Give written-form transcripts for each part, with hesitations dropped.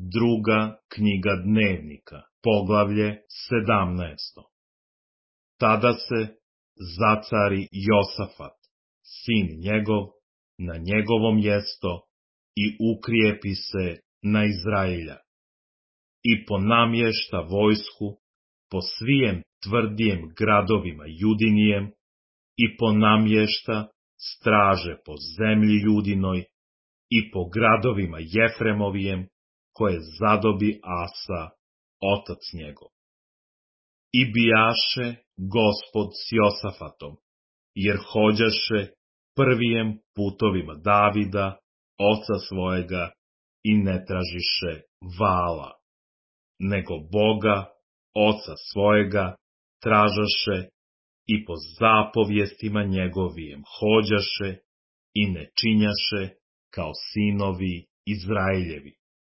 Druga knjiga Dnevnika, poglavlje 17. Tada se zacari Josafat, sin njegov, na njegovo mjesto i ukrijepi se na Izraelja. I ponamješta vojsku po svijem tvrdijem gradovima Judinijem i ponamješta straže po zemlji Judinoj i po gradovima Jefremovijem, koje zadobi Asa, otac njegov. I bijaše Gospod s Josafatom, jer hođaše prvijem putovima Davida, oca svojega, i ne tražiše Vala, nego Boga, oca svojega, tražaše i po zapovjestima njegovijem hođaše i ne činjaše kao sinovi Izraeljevi.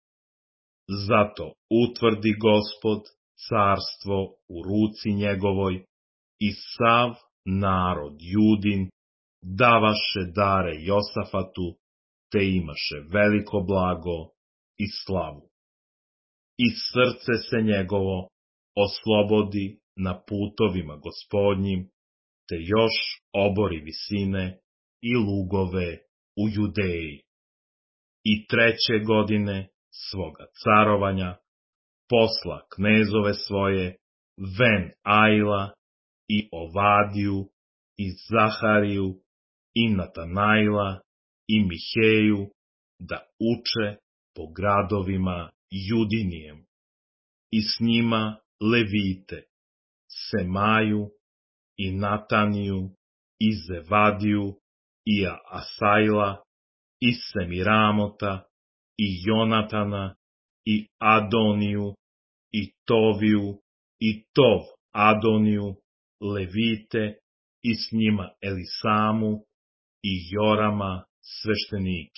Zato utvrdi Gospod carstvo u ruci njegovoj i sav narod Judin davaše dare Josafatu, te imaše veliko blago i slavu. I srce se njegovo oslobodi na putovima Gospodnjim, te još obori visine i lugove u Judeji. I 3. godine svoga carovanja posla knezove svoje Ven Ajla i Ovadiju i Zahariju i Natanaila i Miheju da uče po gradovima Judinijem. I s njima Levite, Semaju i Nataniju i Zevadiju i Asajla i Semiramota i Jonatana i Adoniju i Toviju i Tov Adoniju, Levite, i s njima Elisamu i Jorama sveštenike.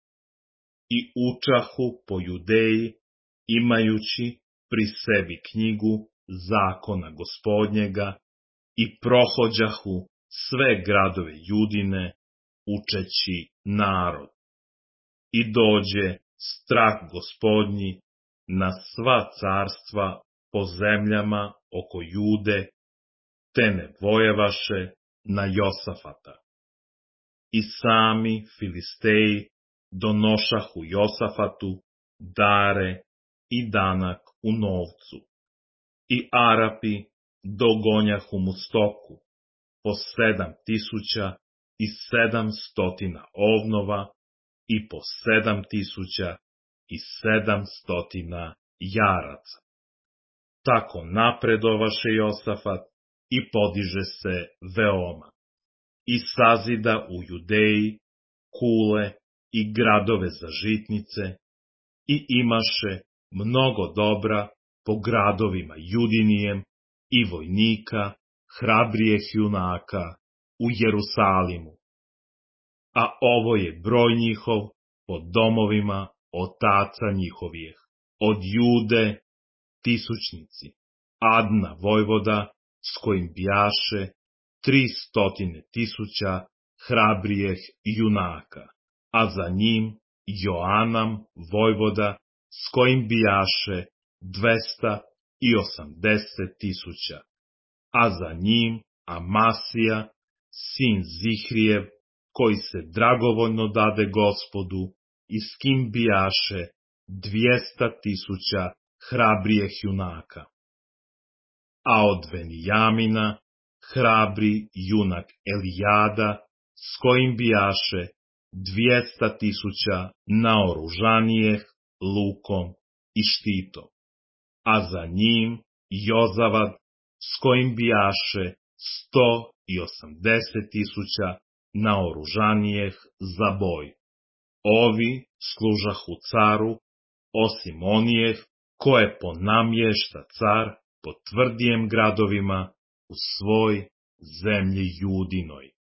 I učahu po Judeji, imajući pri sebi knjigu zakona Gospodnjega, i prohođahu sve gradove Judine, učeći narod. I dođe strah Gospodnji na sva carstva po zemljama oko Jude, te ne vojevaše na Josafata. I sami Filisteji donošahu Josafatu dare i danak u novcu. I Arapi dogonjahu mu stoku po 7.700 ovnova i po 7.700 jaraca. Tako napredovaše Josafat i podiže se veoma. I sazida u Judeji kule i gradove za žitnice i imaše mnogo dobra po gradovima Judinijem i vojnika, hrabrijeh junaka u Jerusalimu. A ovo je broj njihov po domovima otaca njihovijeh. Od Jude tisućnici, Adna vojvoda, s kojim bijaše 300.000 hrabrijeh junaka, a za njim Joanam vojvoda, s kojim bijaše 280.000, a za njim Amasija, sin Zihrijev, koji se dragovoljno dade Gospodu, i s kim bijaše 200.000 hrabrijeh junaka. A od Venijamina hrabri junak Elijada, s kojim bijaše 200.000 naoružanijeh lukom i štitom, a za njim Jozavad, s kojim bijaše 180.000 naoružanijeh za boj. Ovi služahu caru, osim onijeh koje ponamješta car po tvrdijem gradovima u svoj zemlji Judinoj.